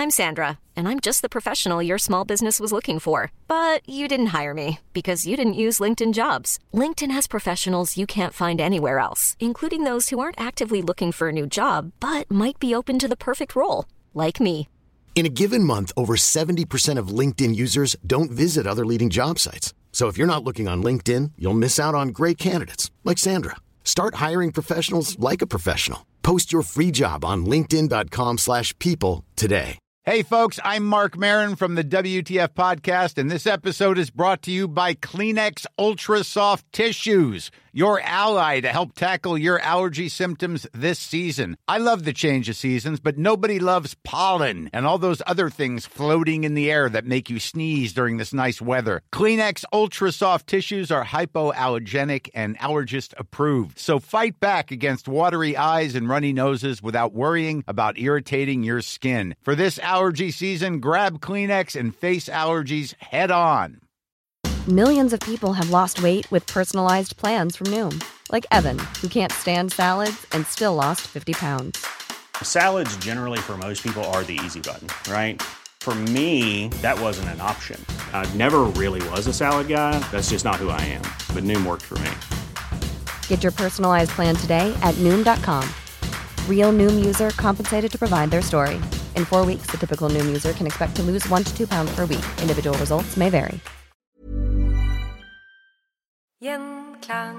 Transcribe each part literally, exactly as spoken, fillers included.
I'm Sandra, and I'm just the professional your small business was looking for. But you didn't hire me because you didn't use LinkedIn Jobs. LinkedIn has professionals you can't find anywhere else, including those who aren't actively looking for a new job, but might be open to the perfect role, like me. In a given month, over seventy percent of LinkedIn users don't visit other leading job sites. So if you're not looking on LinkedIn, you'll miss out on great candidates like Sandra. Start hiring professionals like a professional. Post your free job on linkedin.com slash people today. Hey folks, I'm Mark Maron from the W T F podcast, and this episode is brought to you by Kleenex Ultra Soft Tissues, your ally to help tackle your allergy symptoms this season. I love the change of seasons, but nobody loves pollen and all those other things floating in the air that make you sneeze during this nice weather. Kleenex Ultra Soft Tissues are hypoallergenic and allergist approved, so fight back against watery eyes and runny noses without worrying about irritating your skin. For this allergy season, grab Kleenex and face allergies head on. Millions of people have lost weight with personalized plans from Noom. Like Evan, who can't stand salads and still lost fifty pounds. Salads generally for most people are the easy button, right? For me, that wasn't an option. I never really was a salad guy. That's just not who I am. But Noom worked for me. Get your personalized plan today at Noom dot com. Real Noom user compensated to provide their story. In four weeks, the typical Noom user can expect to lose one to two pounds per week. Individual results may vary. Gjenklang.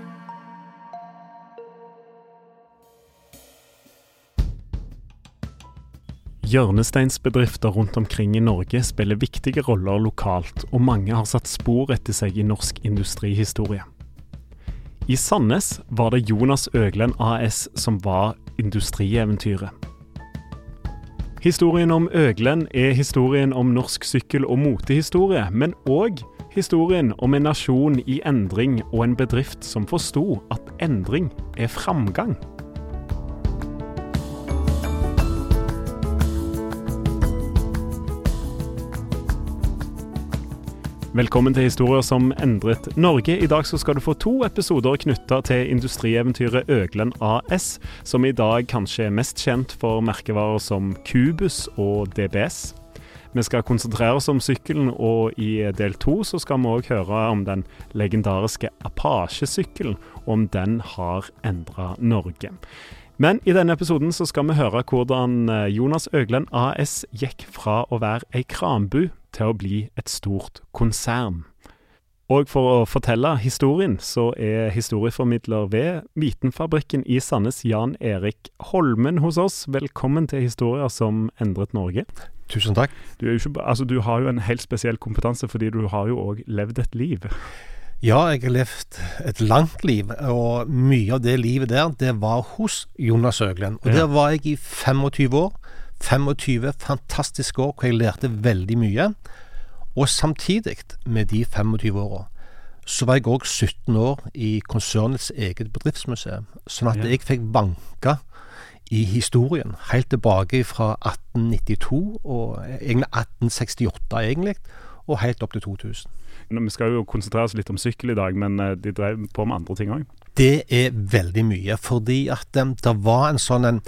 Hjørnesteinsbedrifter rundt omkring i Norge spiller viktige roller lokalt, og mange har satt spor etter seg i norsk industrihistorie. I Sandnes var det Jonas Øglen A S som var industrieventyret. Historien om Øglen er historien om norsk sykkel- og motehistorie, men også historien om en nasjon i endring og en bedrift som forstod at endring er framgang. Velkommen til Historier som endret Norge. I dag så skal du få to episoder knyttet til industrieventyret Øglen A S, som i dag kanskje er mest kjent for merkevarer som Kubus og D B S. Vi skal konsentrere oss om sykkelen, og i del to så skal vi også høre om den legendariske Apache-sykkelen, og om den har endret Norge. Men i denne episoden så skal vi høre hvordan Jonas Øglen A S gikk fra å være ei kranbu til å bli et stort konsern. Og for å fortelle historien så er historieformidler ved Vitenfabrikken i Sandnes, Jan Erik Holmen hos oss. Velkommen til Historier som endret Norge. Tusen takk. Du, er jo ikke, altså, du har jo en helt spesiell kompetanse, fordi du har jo også levd et liv. Ja, jeg har levd et langt liv, og mye av det livet der, det var hos Jonas Øglen. Og ja. Der var jeg i femogtyve år. femogtyve fantastiske år, hvor jeg lærte veldig mye. Og samtidig med de femogtyve årene, så var jeg også sytten år i konsernets eget bedriftsmuseum. Sånn at ja. Jeg fikk banka i historien, helt tilbake fra atten nittito, og egentlig atten sekstiåtte egentlig, og helt opp til to tusen. Vi skal jo konsentrere oss litt om sykkel i dag, men de drev på med andre ting også. Det er veldig mye, fordi at um, det var en sånn en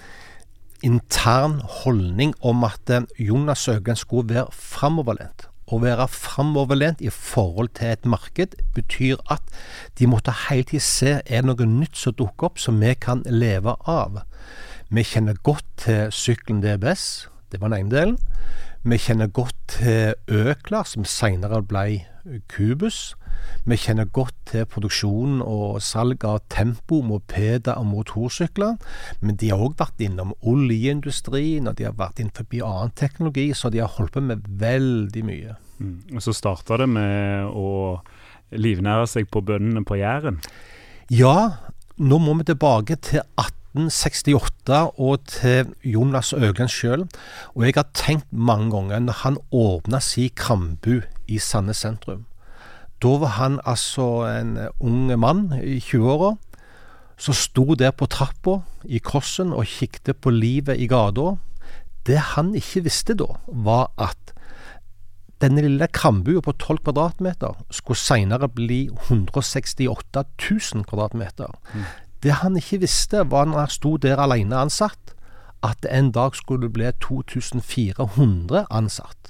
intern holdning om at um, Jonas Øglen skulle være fremoverlent. Å være fremoverlent i forhold til et marked betyr at de måtte hele tiden se er det noe nytt som dukker opp som vi kan leve av. Vi kjenner godt til sykkelen D B S, det var den ene delen. Vi kjenner godt til Økla, som senere ble Kubus. Vi kjenner godt til produksjonen og salg av tempo, mopeder og motorsykler. Men de har også vært innom oljeindustrien, og de har vært innenfor annen teknologi, så de har holdt på med veldig mye. Mm. Og så startet det med å livnære seg på bøndene på Jæren. Ja, nå må vi tilbake til atten sekstiåtte og til Jonas Øglen selv. Og jeg har tenkt mange ganger når han åpnet sin krambu i Sandnes sentrum. Da var han altså en ung mann i tjue-åra, som sto der på trappa i krossen og kikket på livet i gata. Det han ikke visste da, var at denne lille krambua på tolv kvadratmeter skulle senere bli hundre sekstiåtte tusen kvadratmeter. Mm. Det han ikke visste var når han sto der alene ansatt, at en dag skulle det bli to tusen fire hundre ansatt.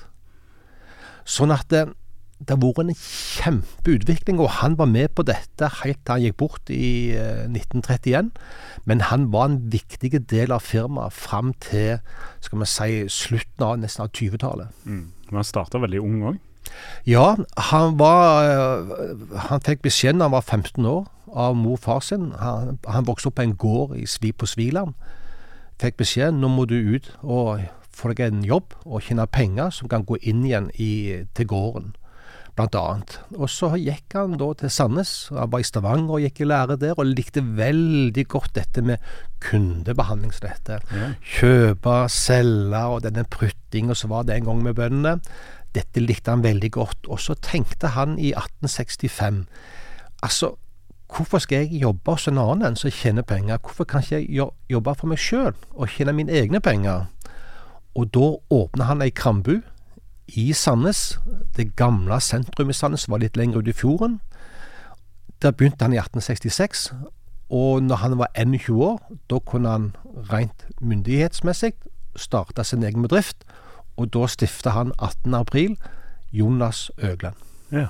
Sånn at det, det har vært en kjempeutvikling, og han var med på dette helt til han gikk bort i eh, nitten trettien, men han var en viktig del av firmaet frem til, skal man si, slutten av nesten av tjuetallet. Mm. Men han startet veldig ung også? Ja, han var, han fikk beskjeden da han var femten år av mor og far sin. Han, han vokste opp på en gård i Svi på Sviland. Fikk beskjeden, nå må du ut og få deg en jobb og tjene penger som kan gå inn igjen i, til gården, blant annet. Og så gikk han da til Sandnes. Han var i Stavanger og gikk i lære der, og likte veldig godt dette med kundebehandling som dette. Ja. Kjøpe, selge, og denne prutting, og så var det en gang med bøndene. Dette likte han veldig godt. Og så tenkte han i atten sekstifem, altså, hvorfor skal jeg jobbe hos en annen som tjener penger? Hvorfor kan ikke jeg jobbe for meg selv og tjene mine egne penger? Og da åpnet han ei krambu i Sandnes. Det gamle sentrum i Sandnes var litt lenger ut i fjorden. Der begynte han i atten sekstiseks, og når han var enogtjue år, da kunne han rent myndighetsmessig starte sin egen bedrift, og da stiftet han attende april Jonas Øglen. Ja.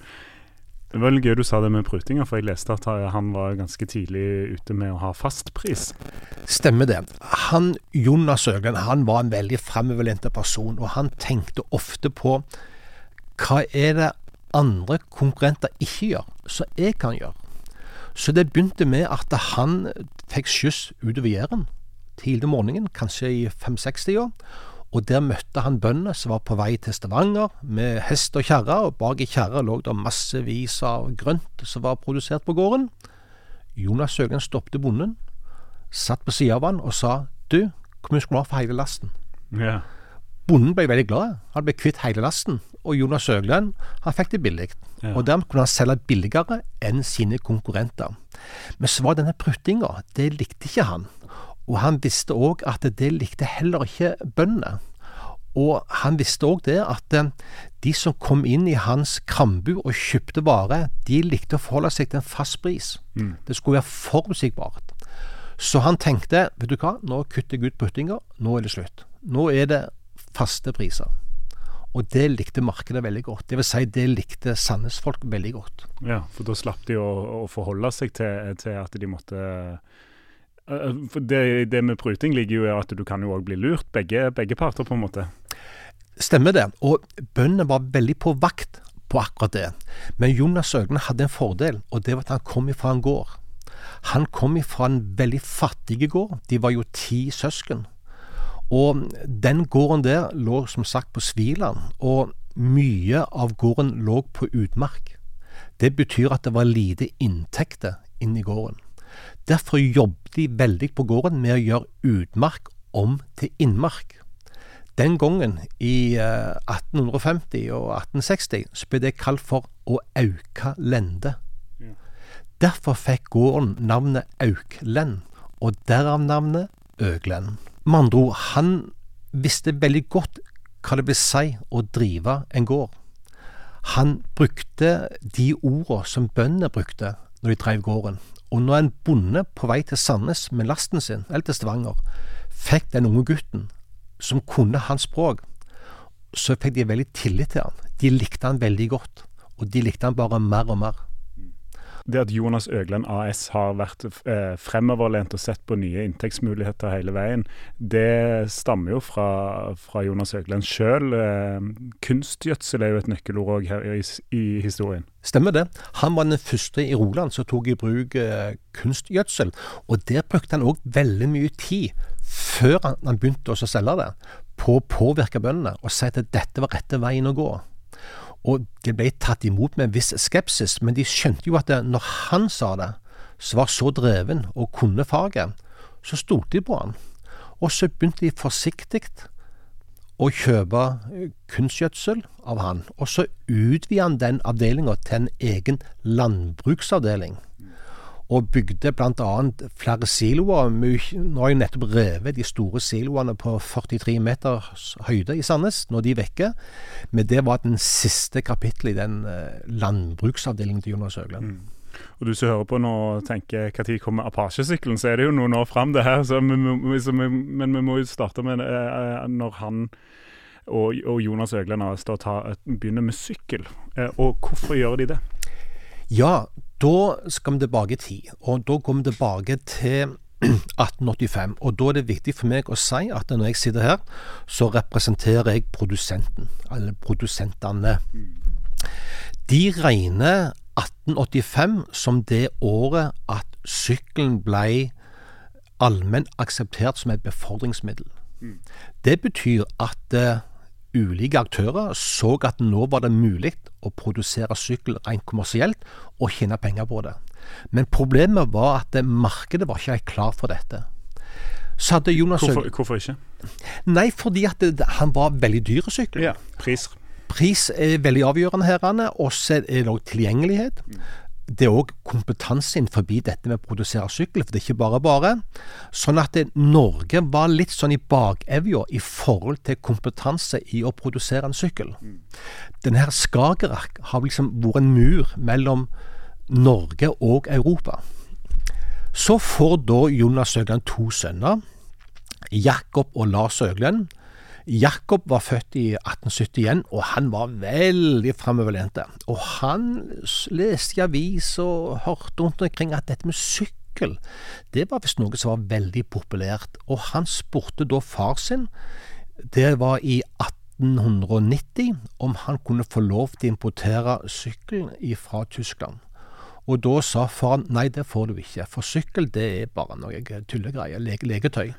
Det var veldig gøy du sa det med prutinger, for jeg leste at han var ganske tidlig ute med å ha fastpris. Stemmer det. Han, Jonas Øglen, han var en veldig fremoverlent person, og han tenkte ofte på hva er det andre konkurrenter ikke gjør, så jeg kan gjøre. Så det begynte med at han fikk skyss utover Jæren tidlig morgenen, kanskje i fem seksti år, og der møtte han bøndene som var på vei til Stavanger med hest og kjerre, og bak i kjerre lå det massevis av grønt som var produsert på gården. Jonas Øglen stoppte bonden, satt på siden av han og sa, du, hvor mye skulle du ha for hele lasten? Ja. Bonden ble veldig glad, han ble kvitt hele lasten, og Jonas Øglen, han fikk det billig. Ja. Og dermed kunne han selge billigere enn sine konkurrenter. Men så var denne pruttingen, det likte ikke han. Og han visste også at det likte heller ikke bøndene. Og han visste også det at de som kom inn i hans krambu og kjøpte vare, de likte å forholde seg til en fast pris. Mm. Det skulle være forutsigbart. Så han tenkte, vet du hva, nå kutter jeg ut puttinger, nå er det slutt. Nå er det faste priser. Og det likte markedet veldig godt. Det vil si, det likte Sandnes-folk veldig godt. Ja, for da slapp de å, å forholde seg til, til at de måtte... For det, det med pruting ligger jo i at du kan jo også bli lurt, begge, begge parter på en måte. Stemmer det, og bøndene var veldig på vakt på akkurat det. Men Jonas Øglen hadde en fordel, og det var at han kom ifra en gård. Han kom ifra en veldig fattig gård, de var jo ti søsken. Og den gården der lå som sagt på Sviland, og mye av gården lå på utmark. Det betyr at det var lite inntekter inn i gården. Derfor jobbet de veldig på gården med å gjøre utmark om til innmark. Den gangen, i eh, atten femti og atten seksti, så ble det kalt for å auka lende. Ja. Derfor fikk gården navnet Auklend, og derav navnet Øglen. Med andre ord, han visste veldig godt hva det vil si å drive en gård. Han brukte de ordene som bøndene brukte når de drev gården. Og når en bonde på vei til Sandnes med lasten sin, eller til Stavanger, fikk den unge gutten som kunne hans språk, så fikk de veldig tillit til han. De likte han veldig godt, og de likte han bare mer og mer. Det at Jonas Øglen A S har vært eh, fremoverlent og sett på nye inntektsmuligheter hele veien, det stammer jo fra, fra Jonas Øglen selv. Eh, kunstgjødsel er jo et nøkkelord også her i, i historien. Stemmer det. Han var den første i Roland som tok i bruk eh, kunstgjødsel, og der brukte han også veldig mye tid før han, han begynte å selge det, på å påvirke bøndene og si at dette var rette veien å gå. Og det ble tatt imot med en viss skepsis, men de skjønte jo at det, når han sa det, så var så dreven og kunne faget, så stolte de på han. Og så begynte de forsiktig å kjøpe kunstgjødsel av han, og så utvidet han den avdelingen til en egen landbruksavdeling, og bygde blant annet flere siloer. Nå har jeg nettopp revet de store siloene på førtitre meters høyde i Sandnes, når de er vekke. Men det var den siste kapitlet i den landbruksavdelingen til Jonas Øglen. Mm. Og du som hører på nå og tenker hva tid kommer Apache-sykkelen, så er det jo noen år frem det her, så vi, vi, så vi, men vi må jo starte med eh, når han og, og Jonas Øglen står ta, begynner med sykkel. Eh, og hvorfor gjør de det? Ja, da skal vi tilbake i tid, og da går vi tilbake til atten åttifem, og da er det viktig for meg å si at når jeg sitter her, så representerer jeg produsenten, eller produsentene. De regner atten åttifem som det året at sykkelen ble allmenn akseptert som et befordringsmiddel. Mm. Det betyr at uh, ulike aktører så at nå var det mulig å produsere sykkel rent kommersielt og tjene penger på det. Men problemet var at markedet var ikke helt klar for dette. Så hadde Jonas hvorfor, hvorfor ikke? Nei, fordi at det, han var veldig dyr sykkel. Ja, pris. Pris er veldig avgjørende her, og så er det også tilgjengelighet. Mm. Det er også kompetanse innenfor dette med å produsere sykkel, for det er ikke bare bare. Sånn at det, Norge var litt sånn i bakevja i forhold til kompetanse i å produsere en sykkel. Mm. Denne her Skagerrak har liksom vært en mur mellom Norge og Europa. Så får da Jonas Øglen to sønner, Jakob og Lars Øglen. Jakob var født i atten syttien, og han var veldig fremoverlente. Og han leste i avis og hørte rundt omkring at dette med sykkel, det var visst noe som var veldig populært. Og han spurte da far sin, det var i atten nitti, om han kunne få lov til å importere sykkel fra Tyskland. Og da sa faren, nei, det får du ikke, for sykkel det er bare noe tullegreier, lege, legetøy.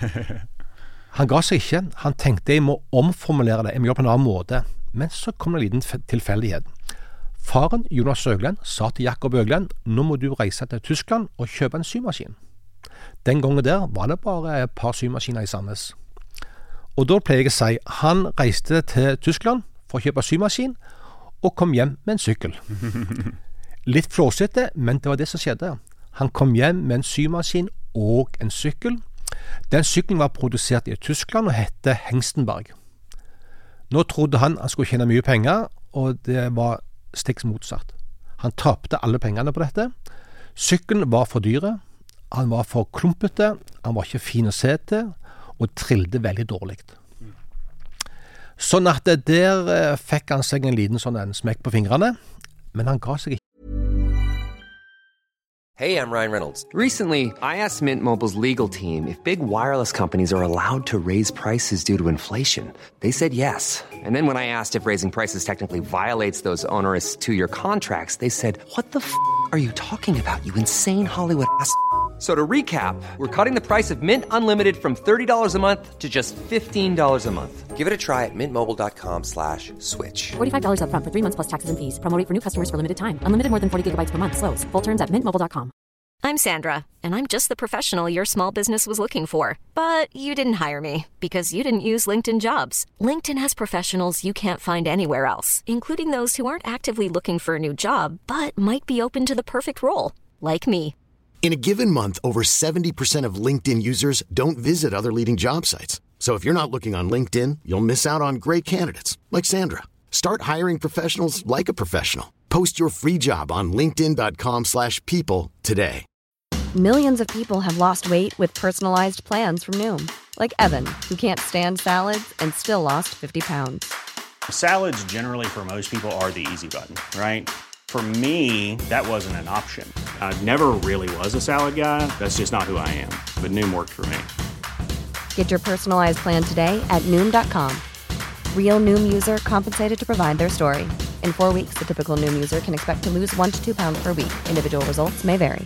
Han ga seg ikke, han tenkte jeg må omformulere det, jeg må gjøre på en annen måte. Men så kom det en liten tilfeldighet. Faren, Jonas Øglen, sa til Jakob Øglen, nå må du reise til Tyskland og kjøpe en symaskin. Den gangen der var det bare et par symaskiner i Sandnes. Og da pleier jeg å si, han reiste til Tyskland for å kjøpe symaskin, og kom hjem med en sykkel. Litt flåsete, men det var det som skjedde. Han kom hjem med en symaskin og en sykkel. Den sykkelen var produsert i Tyskland og hette Hengstenberg. Nå trodde han han skulle tjene mye penger, og det var stikk motsatt. Han tapte alle pengene på dette. Sykkelen var for dyre, han var for klumpete, han var ikke fin å se til, og trillte veldig dårlig. Sånn at der fikk han seg en liten sånn en smekk på fingrene, men han ga seg ikke. Hey, I'm Ryan Reynolds. Recently, I asked Mint Mobile's legal team if big wireless companies are allowed to raise prices due to inflation. They said yes. And then when I asked if raising prices technically violates those onerous two-year contracts, they said, what the f*** are you talking about, you insane Hollywood ass f- So to recap, we're cutting the price of Mint Unlimited from thirty dollars a month to just fifteen dollars a month. Give it a try at mintmobile.com slash switch. forty-five dollars up front for three months plus taxes and fees. Promo rate for new customers for limited time. Unlimited more than forty gigabytes per month. Slows full terms at mint mobile dot com. I'm Sandra, and I'm just the professional your small business was looking for. But you didn't hire me because you didn't use LinkedIn Jobs. LinkedIn has professionals you can't find anywhere else, including those who aren't actively looking for a new job, but might be open to the perfect role, like me. In a given month, over seventy percent of LinkedIn users don't visit other leading job sites. So if you're not looking on LinkedIn, you'll miss out on great candidates like Sandra. Start hiring professionals like a professional. Post your free job on linkedin.com slash people today. Millions of people have lost weight with personalized plans from Noom. Like Evan, who can't stand salads and still lost fifty pounds. Salads generally for most people are the easy button, right? For me, that wasn't an option. I never really was a salad guy. That's just not who I am. But Noom worked for me. Get your personalized plan today at Noom dot com. Real Noom user compensated to provide their story. In four weeks, the typical Noom user can expect to lose one to two pounds per week. Individual results may vary.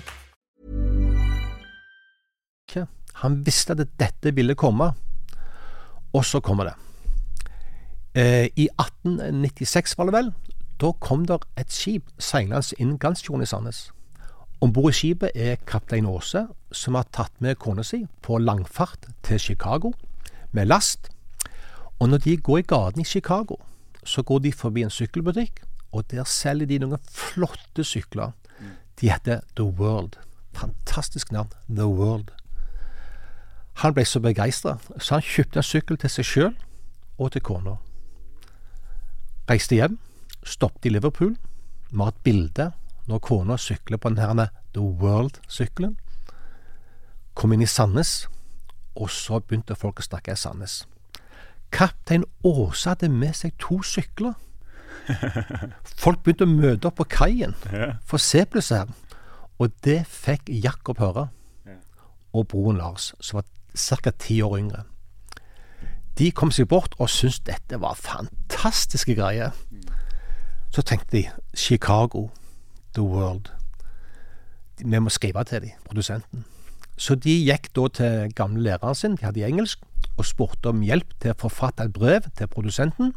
Han visste at dette ville komme, og så kommer det. Eh, I atten nittiseks var det vel, da kom der et skip seilende inn Gansfjorden i Sandnes. Ombord i skipet er kaptein Åse, som har tatt med kona si på langfart til Chicago med last. Og når de går i gaten i Chicago, så går de forbi en sykkelbutikk, og der selger de noen flotte sykler. De heter The World. Fantastisk navn, The World. Han ble så begeistret, så han kjøpte en sykkel til seg selv og til kona. Reiste hjem, stoppet i Liverpool, med et bilde når kona sykler på denne The World-syklen. Kom inn i Sandnes, og så begynte folk å snakke i Sandnes. Kaptein Åse hadde med seg to sykler. Folk begynte å møte opp på kaien for å se på disse her. Og det fikk Jakob høre, og broren Lars, som var cirka ti år yngre. De kom seg bort og syntes dette var fantastiske greier. Så tenkte de, Chicago, The World, vi må skrive til de, produsenten. Så de gikk da til gamle læreren sin, de hadde i engelsk, og spurte om hjelp til å forfatte et brev til produsenten,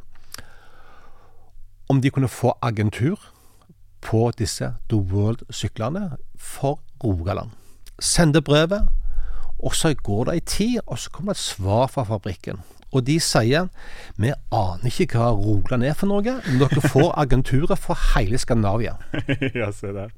om de kunne få agentur på disse The World-syklene for Rogaland. Sende brevet, og så går det en tid, og så kommer det et svar fra fabrikken. Og de sier, vi aner ikke hva Rogaland er for noe, men dere får agenturet for hele Skandinavia. Ja, se der.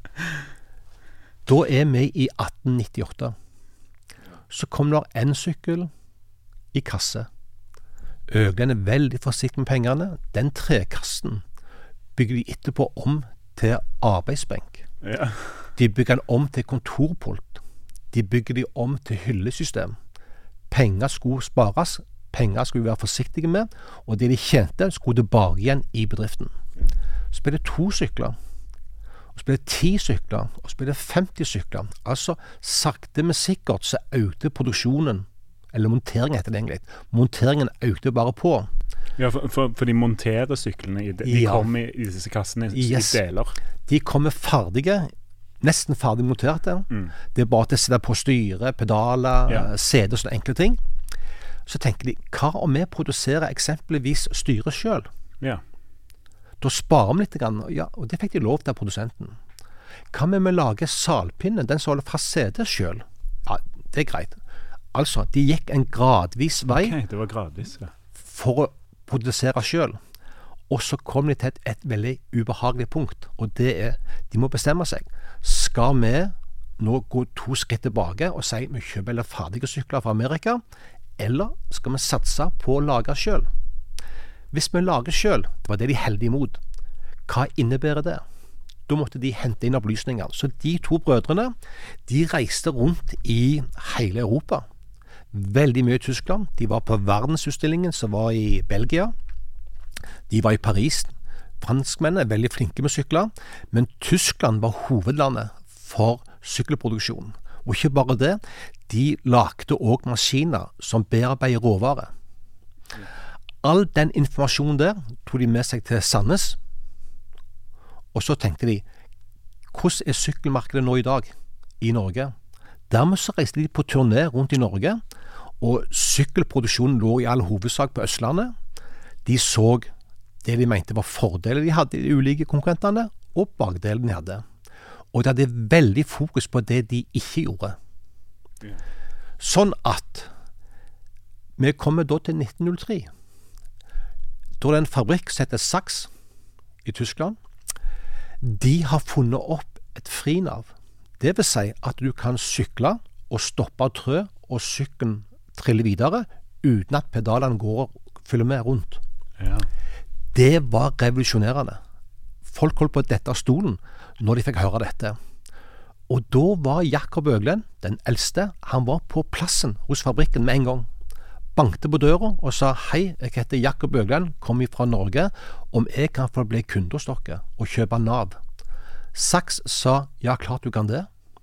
Da er vi i atten nittiåtte. Så kom det en sykkel i kasse. Øglen er veldig forsiktig med pengene. Den trekassen bygger de etterpå om til arbeidsbenk. Ja. De bygger den om til kontorpult. De bygger de om til hyllesystem. Penger skulle spares, penger skulle vi være forsiktige med, og det de tjente skulle tilbake igjen i bedriften. Så ble det to sykler, og så ble det ti sykler, og så ble det femti sykler. Altså, sakte men sikkert så økte produksjonen, eller monteringen heter det egentlig. Monteringen økte bare på. Ja, for, for, for de monterer syklene, i de, de Ja. kom i, i disse kassene i, Yes. i deler. De kommer ferdige, nesten ferdig monterte. Mm. Det er bare til å sette på styre, pedaler, Ja. seder og sånne enkle ting. Så tenker de, hva om vi produserer eksempelvis styret selv? Ja. Da sparer vi litt, grann, ja, og det fikk de lov til av produsenten. Hva med vi lager salpinnen, den som holder fast sedet selv? Ja, det er greit. Altså, de gikk en gradvis vei Ok, det var gradvis, ja. for å produsere selv. Og så kom de til et, et veldig ubehagelig punkt, og det er, de må bestemme seg. Skal vi nå gå to skritt tilbake og si vi kjøper eller ferdige sykler fra Amerika, eller skal vi satse på å lage selv? Hvis vi lager selv, det var det de held imot. Hva innebærer det? Da måtte de hente inn opplysninger. Så de to brødrene, de reiste rundt i hele Europa. Veldig mye i Tyskland. De var på verdensutstillingen som var i Belgia. De var i Paris. Franskmennene er veldig flinke med sykler, men Tyskland var hovedlandet for sykkelproduksjonen. Og ikke bare det, de lagde også maskiner som bearbeider råvare. All den informasjonen der tog de med seg til Sandnes, og så tenkte de, hvordan er sykkelmarkedet nå i dag i Norge? Dermed så reiste de på turné rundt i Norge, og sykkelproduksjonen lå i all hovedsak på Østlandet. De så det de mente var fordeler de hadde i de ulike konkurrentene, og bakdelene de hadde. Og de hadde veldig fokus på det de ikke gjorde. Ja. Sånn at vi kommer da til nitten null tre. Da er det en fabrikk som heter Sachs i Tyskland. De har funnet opp et frinav. Det vil si at du kan sykle og stoppe og trø, og sykkelen triller videre uten at pedalene går og følger med rundt. Ja. Det var revolusjonerende. Folk holdt på å dette av stolen når de fikk høre dette. Og da var Jakob Øglen, den eldste, han var på plassen hos fabrikken med en gang. Bankte på døra og sa, hei, jeg heter Jakob Øglen, kom fra Norge, om jeg kan få bli kunde hos dere og kjøpe Nav. Sachs sa, ja, klart du kan det.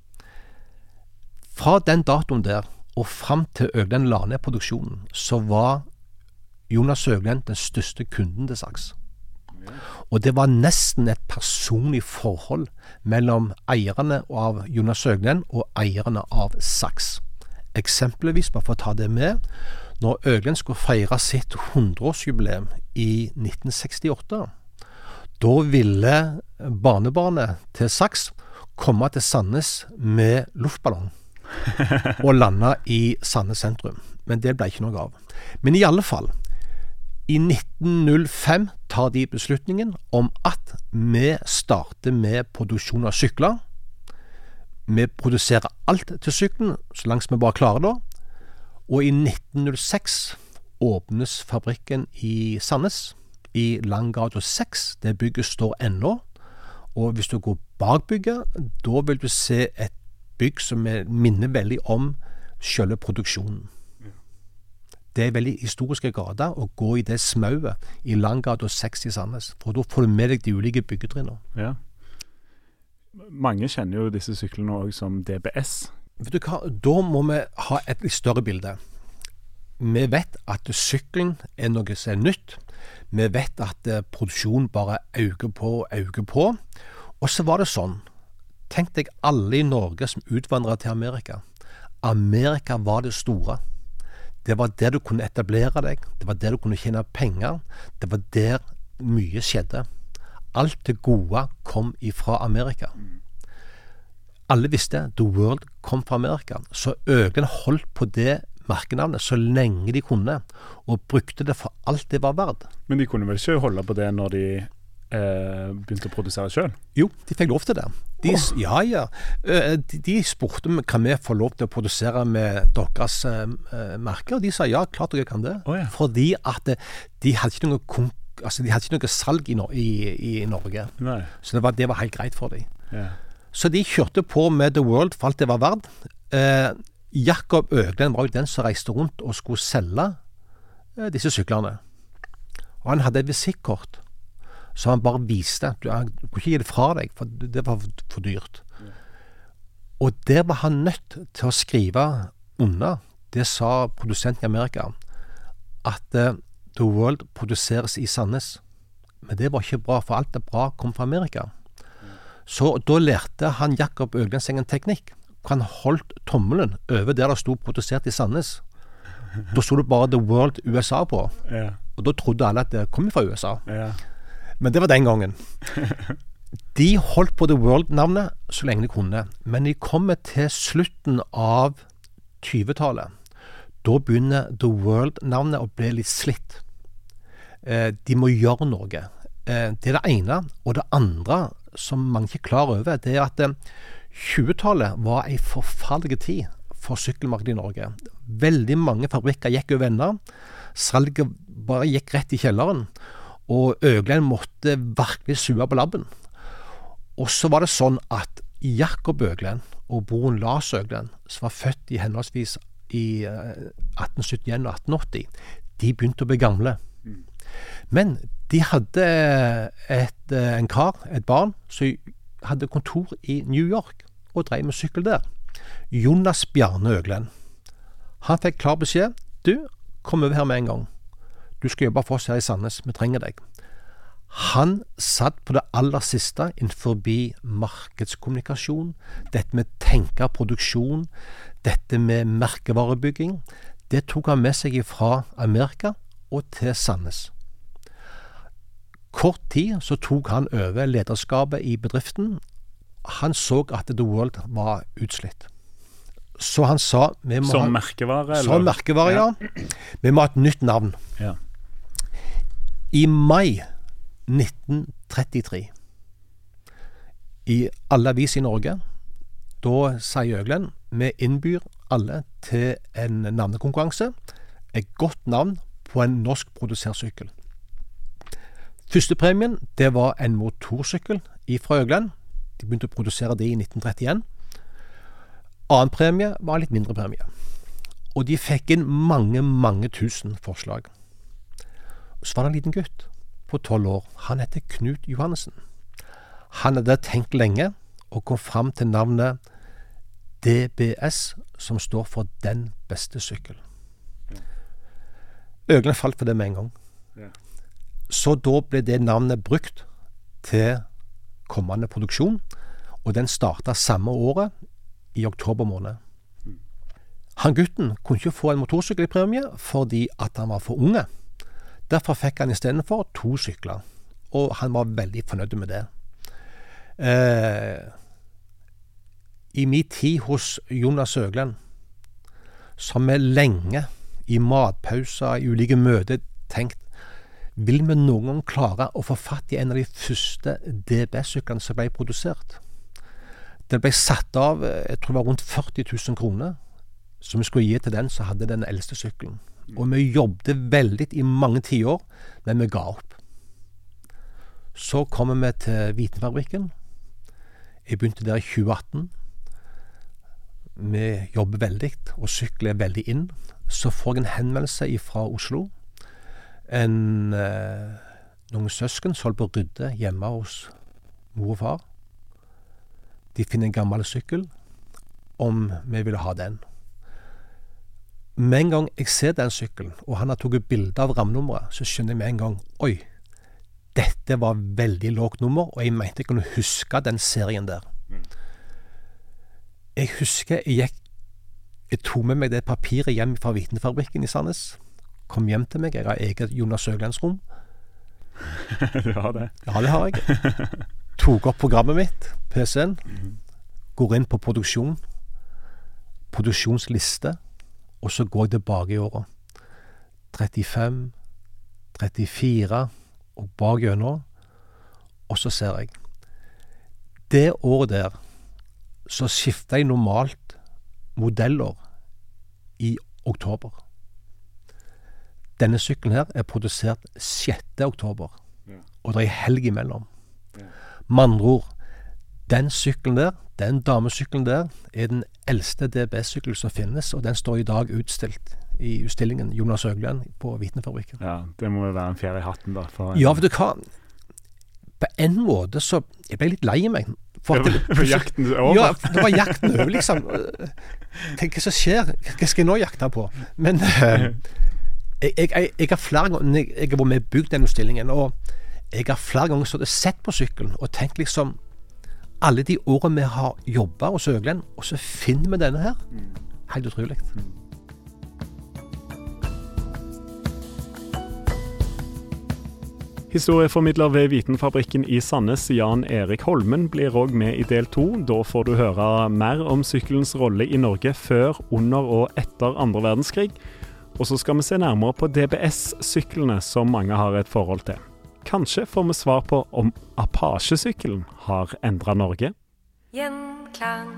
Fra den datoen der, og frem til Øglen la ned produksjonen, så var Jonas Øglen den største kunden til Sachs. Og det var nesten et personlig forhold mellom eierne av Jonas Øglen og eierne av Sachs. Eksempelvis, bare for å ta det med, når Øglen skulle feire sitt hundreårsjubileum i nitten sekstiåtte, da ville barnebarnet til Sachs komme til Sandnes med luftballong og lande i Sandnes sentrum. Men det ble ikke noe av. Men i alle fall, i nitten null fem tar de beslutningen om at vi starter med produksjon av sykler. Vi produserer alt til syklen, så langt vi bare klarer det. Og i nitten null seks åpnes fabrikken i Sandnes, i Langgata seks. Det bygget står ennå. Og hvis du går bak bygget, da vil du se et bygg som er, minner veldig om selve produksjonen. Det er veldig historiske grader å gå i det smauet i Langgata seks i Sandnes, for da får du med deg de ulike byggetrinnene. Ja. Mange kjenner jo disse syklene også som D B S. Vet du hva, da må vi ha et litt større bilde. Vi vet at sykkelen er noe som er nytt. Vi vet at produksjonen bare øker på og øker på. Og så var det sånn, tenk deg alle i Norge som utvandret til Amerika. Amerika var det store. Det var der du kunne etablere deg. Det var der du kunne tjene penger. Det var der mye skjedde. Alt det gode kom ifra Amerika. Alle visste The World kom fra Amerika. Så Øglen holdt på det merkenavnet så lenge de kunne, og brukte det for alt det var verdt. Men de kunne vel ikke holde på det når de eh, begynte å produsere selv? Jo, de fikk lov til det. De, oh. Ja, ja. De, de spurte om kan vi få lov til å produsere med deres uh, merker, og de sa ja, klart dere kan det. Oh, ja. Fordi at de hadde ikke noe, konk- altså, de hadde ikke noe salg i, no- i, i Norge. Nei. Så det var, det var helt greit for dem. Ja. Så de kjørte på med The World for alt det var verdt. Eh, Jakob Øglen var jo den som reiste rundt og skulle selge eh, disse syklene. Og han hadde et visittkort, så han bare viste. Du, han, du kunne ikke gi det fra deg, for det var for, for dyrt. Ja. Og der var han nødt til å skrive under. Det sa produsenten i Amerika, at eh, The World produseres i Sandnes. Men det var ikke bra, for alt det bra kom fra Amerika. Ja. Så da lærte han Jakob Øglen seg en teknikk. Han holdt tommelen over der det stod produsert i Sandnes. Da stod det bare The World U S A på. Ja. Og da trodde alle at det kom fra U S A. Ja. Men det var den gangen. De holdt på The World-navnet så lenge de kunne. Men de kommer til slutten av tjuetallet. Da begynner The World-navnet å bli litt slitt. Eh, de må gjøre noe. Eh, det er det ene. Og det andre som man ikke er klar over, det er at eh, tjuetallet var en forferdelig tid for sykkelmarkedet i Norge. Veldig mange fabrikker gikk over ende. Salget bare gikk rett i kjelleren. Og Øglen måtte virkelig sue på labben. Og så var det sånn at Jakob Øglen og broren Lars Øglen, som var født i henholdsvis i atten syttien og atten åtti, de begynte å bli gamle. Men de hadde et, en kar, et barn, som hadde kontor i New York og drev med sykkel der. Jonas Bjarne Øglen. Han fikk klar beskjed. Du, kom over her med en gang. Du skal jobbe for oss her i Sandnes. Vi trenger deg. Han satt på det aller siste innenfor markedskommunikasjon, dette med tenke produksjon, dette med merkevarebygging. Det tok han med seg fra Amerika og til Sandnes. Kort tid så tok han over lederskapet i bedriften. Han så at The World var utslitt. Så han sa vi må Som ha, merkevare? Eller? Som merkevare, ja. ja. Vi må ha et nytt navn. Ja. I mai nitten trettitre, i alle aviser i Norge, da sier Øglen vi innbyr alle til en navnekonkurranse. Et godt navn på en norsk produsert sykkel. Første premien, det var en motorsykkel fra Øglen. De begynte å produsere det i nitten trettien. Annen premie var litt mindre premie. Og de fikk inn mange, mange tusen forslag. Så var det en liten gutt på tolv år. Han heter Knut Johannessen. Han hadde tenkt lenge og kom fram til navnet D B S, som står for Den beste sykkel. Øglene falt for det med en gang. Ja. Så da ble det navnet brukt til kommende produksjon, og den startet samme året i oktober måned. Mm. Han gutten kunne ikke få en motorsykkel i premie fordi at han var for unge. Derfor fikk han i stedet for to sykler, og han var veldig fornøyd med det. Eh, I min tid hos Jonas Øglen, som er lenge i matpauser, i ulike møter, tenkt, vil vi noen gang klare å få fatt i en av de første D B S-syklene som ble produsert? Det ble satt av, jeg tror det var rundt førti tusen kroner, som vi skulle gi til den som hadde den eldste sykkelen. Og vi jobbet veldig i mange tiår, men vi ga opp. Så kommer vi til Vitenfabrikken, Jeg begynte der i tjue atten. Vi jobber veldig, og sykler veldig inn. Så får jeg en henvendelse fra Oslo. En, eh, noen søsken som holder på å rydde hjemme hos mor og far. De finner en gammel sykkel, om vi ville ha den. Med en gang jeg ser den sykkelen, og han har tatt bilde av rammenummeret, så skjønner jeg med en gang, oi, dette var veldig lågt nummer, og jeg mente jeg kunne huske den serien der. Mm. Jeg husker jeg gikk, jeg tog med meg det papiret hjem fra Vitenfabrikken i Sandnes, kom hjem til meg, jeg har eget Jonas Søglandsrom. Du har det? Ja, det har jeg. Tog opp programmet mitt, P C-en, mm. går inn på produksjon, produksjonsliste, og så går jeg tilbake i året. trettifem, trettifire, og bak gjennom, og så ser jeg. Det året der, så skifter jeg normalt modeller i oktober. Denne sykkelen her er produsert sjette oktober, ja. Og det er helg imellom. Ja. Med andre ord, den sykkelen der, den damesykkelen der, er den eldste D B S-sykkelen som finnes, og den står i dag utstilt i utstillingen Jonas Søgland på Vitenfabrikken. Ja, det må jo være en fjerde i hatten da. For en... Ja, for du kan... På en måte så... Jeg ble litt lei meg. For, det var, for jakten over? Ja, det var jakten over, liksom. Tenk hva som skjer? Hva skal jeg nå jakte på? Men uh, jeg, jeg, jeg har flere ganger... Jeg har vært med og bygd den utstillingen, og jeg har flere ganger så sett på sykkelen og tenkt liksom... Alle de årene vi har jobbet hos Søgland, og så finner vi denne her. Helt utrolig. Mm. Historieformidler ved Vitenfabrikken i Sandnes, Jan Erik Holmen, blir også med i del to. Da får du høre mer om sykkelens rolle i Norge før, under og etter andre verdenskrig. Og så skal vi se nærmere på D B S-syklene som mange har et forhold til. Kanskje får vi svar på om Apache-sykkelen har endret Norge? Gjenklang.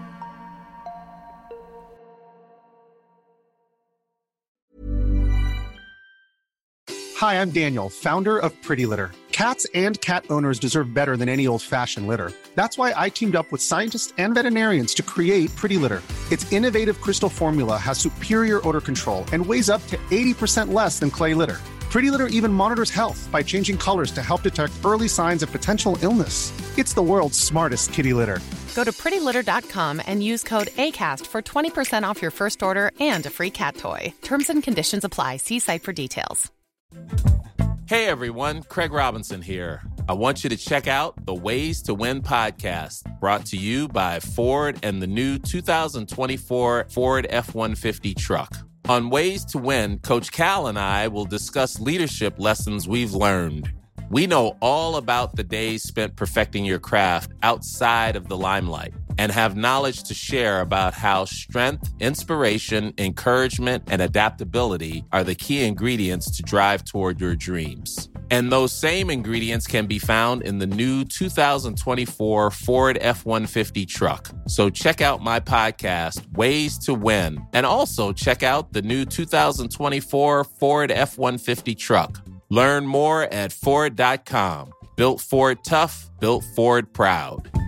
Hi, I'm Daniel, founder of Pretty Litter. Cats and cat owners deserve better than any old-fashioned litter. That's why I teamed up with scientists and veterinarians to create Pretty Litter. Its innovative crystal formula has superior odor control and weighs up to eighty percent less than clay litter. Pretty Litter even monitors health by changing colors to help detect early signs of potential illness. It's the world's smartest kitty litter. Go to pretty litter dot com and use code ACAST for twenty percent off your first order and a free cat toy. Terms and conditions apply. See site for details. Hey everyone, Craig Robinson here. I want you to check out the Ways to Win podcast, brought to you by Ford and the new two thousand twenty-four Ford F one fifty truck. On Ways to Win, Coach Cal and I will discuss leadership lessons we've learned. We know all about the days spent perfecting your craft outside of the limelight and have knowledge to share about how strength, inspiration, encouragement, and adaptability are the key ingredients to drive toward your dreams. And those same ingredients can be found in the new two thousand twenty-four Ford F one fifty truck. So check out my podcast, Ways to Win, and also check out the new two thousand twenty-four Ford F one fifty truck. Learn more at Ford dot com. Built Ford tough, built Ford proud.